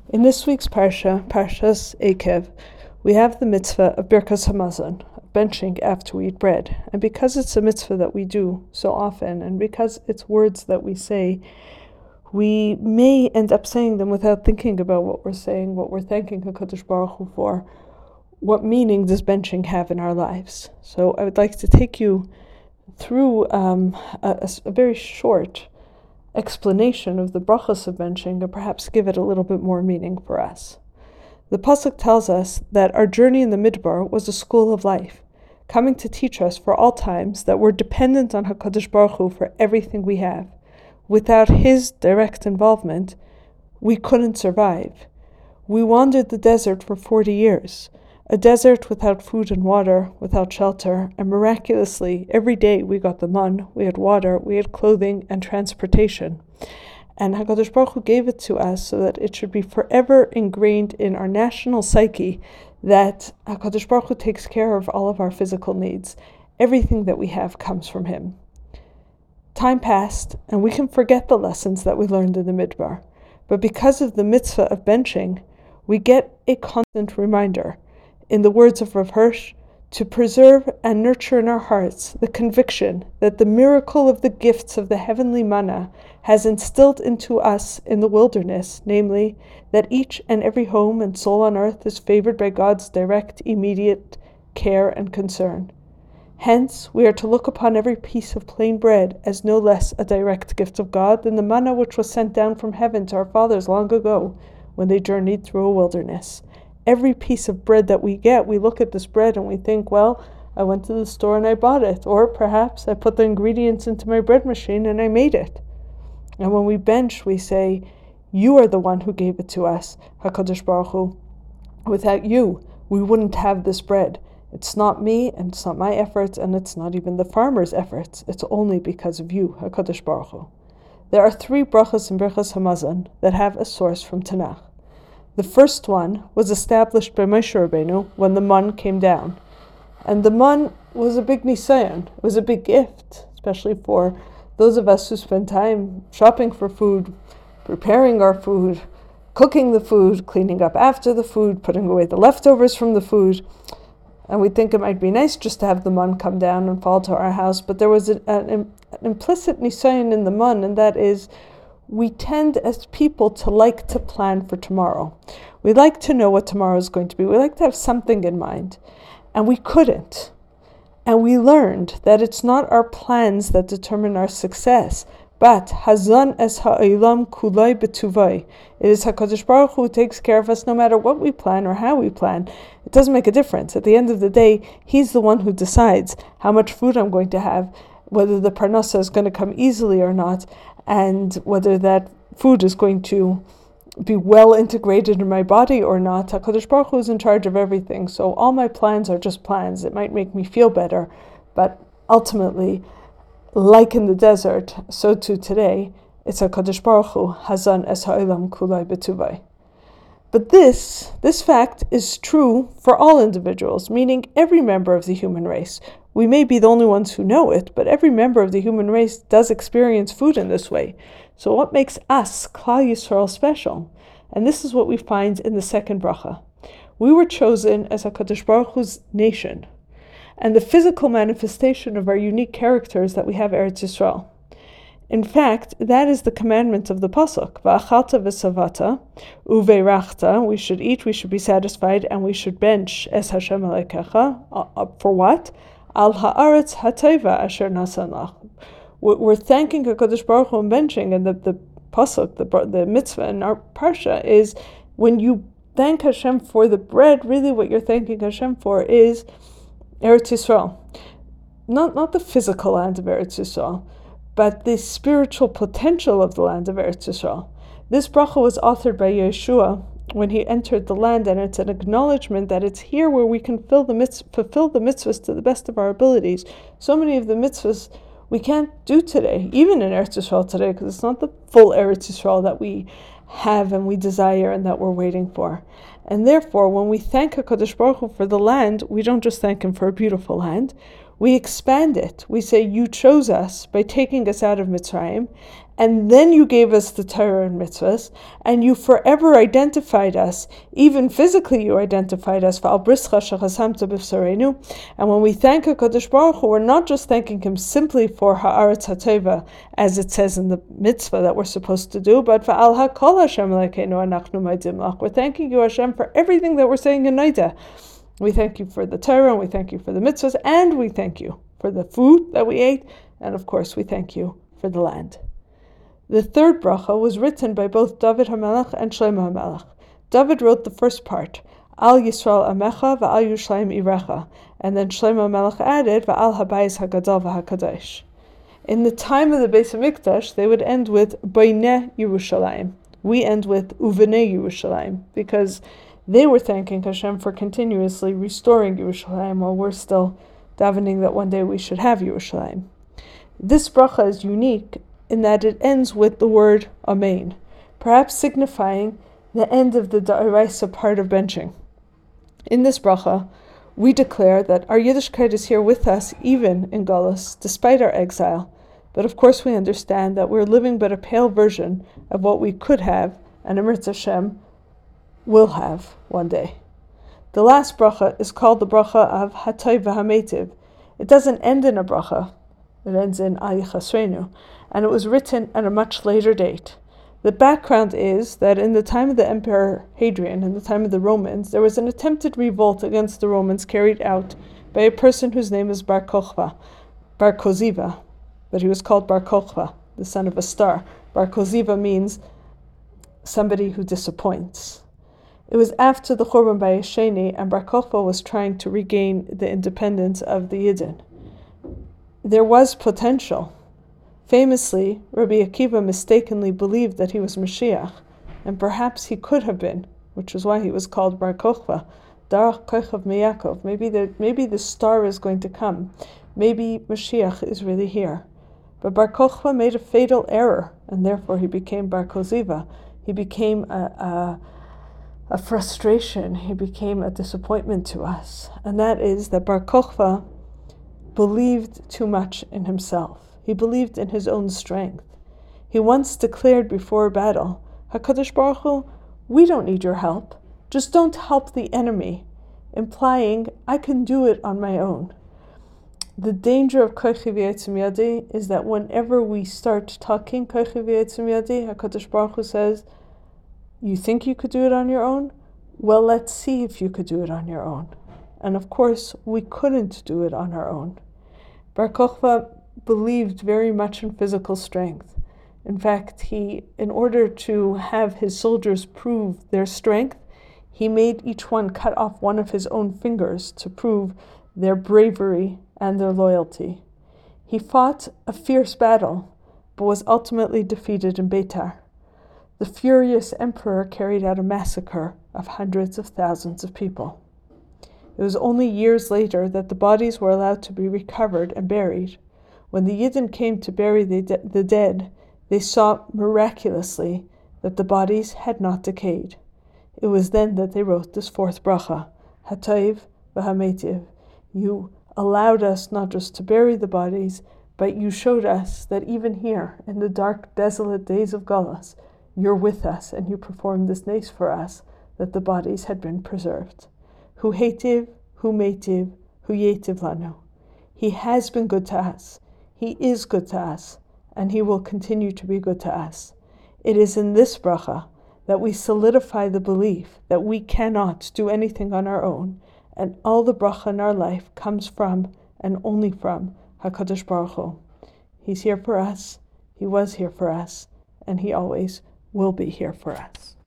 In this week's Parsha, Parshas Ekev, we have the mitzvah of Birkas Hamazon, benching after we eat bread. And because it's a mitzvah that we do so often, and because it's words that we say, we may end up saying them without thinking about what we're saying, what we're thanking HaKadosh Baruch Hu for. What meaning does benching have in our lives? So I would like to take you through a very short explanation of the brachos of benching and perhaps give it a little bit more meaning for us. The pasuk tells us that our journey in the Midbar was a school of life, coming to teach us for all times that we're dependent on HaKadosh Baruch Hu for everything we have. Without His direct involvement, we couldn't survive. We wandered the desert for 40 years, a desert without food and water, without shelter, and miraculously, every day we got the man, we had water, we had clothing and transportation. And HaKadosh Baruch Hu gave it to us so that it should be forever ingrained in our national psyche that HaKadosh Baruch Hu takes care of all of our physical needs. Everything that we have comes from Him. Time passed, and we can forget the lessons that we learned in the Midbar. But because of the mitzvah of benching, we get a constant reminder, in the words of Rav Hirsch, to preserve and nurture in our hearts the conviction that the miracle of the gifts of the heavenly manna has instilled into us in the wilderness, namely, that each and every home and soul on earth is favored by God's direct, immediate care and concern. Hence, we are to look upon every piece of plain bread as no less a direct gift of God than the manna which was sent down from heaven to our fathers long ago when they journeyed through a wilderness. Every piece of bread that we get, we look at this bread and we think, well, I went to the store and I bought it, or perhaps I put the ingredients into my bread machine and I made it. And when we bench, we say, you are the one who gave it to us, HaKadosh Baruch Hu. Without you, we wouldn't have this bread. It's not me, and it's not my efforts, and it's not even the farmer's efforts. It's only because of you, HaKadosh Baruch Hu. There are 3 brachos in Birkas Hamazon that have a source from Tanakh. The first one was established by Moshe Rabbeinu when the man came down. And the man was a big nisayon. It was a big gift, especially for those of us who spend time shopping for food, preparing our food, cooking the food, cleaning up after the food, putting away the leftovers from the food. And we think it might be nice just to have the man come down and fall to our house. But there was an implicit nisayon in the man, and that is, we tend as people to like to plan for tomorrow. We like to know what tomorrow is going to be. We like to have something in mind. And we couldn't. And we learned that it's not our plans that determine our success, but Hazan es ha'olam kulai betuvai. It is HaKadosh Baruch Hu who takes care of us no matter what we plan or how we plan. It doesn't make a difference. At the end of the day, He's the one who decides how much food I'm going to have, whether the parnasa is going to come easily or not, and whether that food is going to be well integrated in my body or not. HaKadosh Baruch Hu is in charge of everything, so all my plans are just plans. It might make me feel better, but ultimately, like in the desert, so too today, it's HaKadosh Baruch Hu, Hazan es ha'olam kulai betuvai. But this fact is true for all individuals, meaning every member of the human race. We may be the only ones who know it, but every member of the human race does experience food in this way. So what makes us, Klal Yisrael, special? And this is what we find in the second bracha. We were chosen as HaKadosh Baruch Hu's nation, and the physical manifestation of our unique characters that we have Eretz Yisrael. In fact, that is the commandment of the pasuk. Va'achalta v'savata uveirachta. We should eat, we should be satisfied, and we should bench es Hashem Elokecha. For what? Al haaretz hateva asher nasan lach. We're thanking HaKadosh Baruch Hu and benching, and the pasuk, the mitzvah in our parsha is when you thank Hashem for the bread. Really, what you're thanking Hashem for is Eretz Yisrael, not the physical land of Eretz Yisrael, but the spiritual potential of the land of Eretz Yisrael. This bracha was authored by Yeshua when he entered the land, and it's an acknowledgement that it's here where we can fulfill the mitzvahs to the best of our abilities. So many of the mitzvahs we can't do today, even in Eretz Yisrael today, because it's not the full Eretz Yisrael that we have and we desire and that we're waiting for. And therefore, when we thank HaKadosh Baruch Hu for the land, we don't just thank Him for a beautiful land. We expand it. We say, you chose us by taking us out of Mitzrayim, and then you gave us the Torah and mitzvahs, and you forever identified us, even physically you identified us, and when we thank HaKadosh Baruch Hu, we're not just thanking Him simply for Ha'aretz HaTova, as it says in the mitzvah that we're supposed to do, but Va'al HaKol Hashem Elokeinu Anachnu Modim Lach. We're thanking you, Hashem, for everything that we're saying in Noida. We thank you for the Torah, and we thank you for the mitzvahs, and we thank you for the food that we ate, and of course we thank you for the land. The third bracha was written by both David HaMelech and Shlomo HaMelech. David wrote the first part, Al Yisrael Amecha v'al Yerushalayim Irecha, and then Shlomo HaMelech added, V'al Habayis HaGadol v'HaKadosh. In the time of the Beis HaMikdash, they would end with Boineh Yerushalayim. We end with Uveneh Yerushalayim, because they were thanking Hashem for continuously restoring Yerushalayim, while we're still davening that one day we should have Yerushalayim. This bracha is unique in that it ends with the word Amen, perhaps signifying the end of the D'oraisa part of benching. In this bracha, we declare that our Yiddishkeit is here with us even in Galus, despite our exile. But of course we understand that we're living but a pale version of what we could have, and Eretz Hashem will have one day. The last bracha is called the bracha of Hatov v'Hametiv. It doesn't end in a bracha, it ends in Al Yichasreinu, and it was written at a much later date. The background is that in the time of the Emperor Hadrian, in the time of the Romans, there was an attempted revolt against the Romans carried out by a person whose name is Bar Kokhba, Bar Koziva, but he was called Bar Kokhba, the son of a star. Bar Koziva means somebody who disappoints. It was after the Churban Bayis Sheni, and Bar Kokhba was trying to regain the independence of the Yidden. There was potential. Famously, Rabbi Akiva mistakenly believed that he was Mashiach, and perhaps he could have been, which is why he was called Bar Kokhba, Darach Kochav Miyakov. Maybe the star is going to come. Maybe Mashiach is really here. But Bar Kokhba made a fatal error, and therefore he became Bar Koziva. He became a frustration. He became a disappointment to us. And that is that Bar Kokhba believed too much in himself. He believed in his own strength. He once declared before a battle, HaKadosh Baruch Hu, we don't need your help. Just don't help the enemy, implying I can do it on my own. The danger of Kochi v'Yetzim Yadi is that whenever we start talking Kochi v'Yetzim Yadi, HaKadosh Baruch Hu says, you think you could do it on your own? Well, let's see if you could do it on your own. And of course, we couldn't do it on our own. Bar Kokhba believed very much in physical strength. In fact, in order to have his soldiers prove their strength, he made each one cut off one of his own fingers to prove their bravery and their loyalty. He fought a fierce battle, but was ultimately defeated in Beitar. The furious emperor carried out a massacre of hundreds of thousands of people. It was only years later that the bodies were allowed to be recovered and buried. When the Yidden came to bury the dead, they saw miraculously that the bodies had not decayed. It was then that they wrote this fourth bracha, Hatov v'Hametiv. You allowed us not just to bury the bodies, but you showed us that even here, in the dark, desolate days of Galus, you're with us, and you performed this nace for us, that the bodies had been preserved. Hu heitiv, hu meitiv, hu yetiv lanu. He has been good to us. He is good to us, and he will continue to be good to us. It is in this bracha that we solidify the belief that we cannot do anything on our own, and all the bracha in our life comes from and only from HaKadosh Baruch Hu. He's here for us, he was here for us, and he always will be here for us.